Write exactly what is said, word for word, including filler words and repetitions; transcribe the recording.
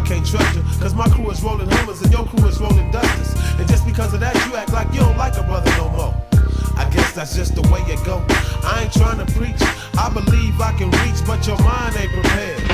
can't trust you, cause my crew is rolling Hummers and your crew is rolling Dusters. And just because of that, you act like you don't like a brother no more. I guess that's just the way it go. I ain't trying to preach, I believe I can reach, but your mind ain't prepared.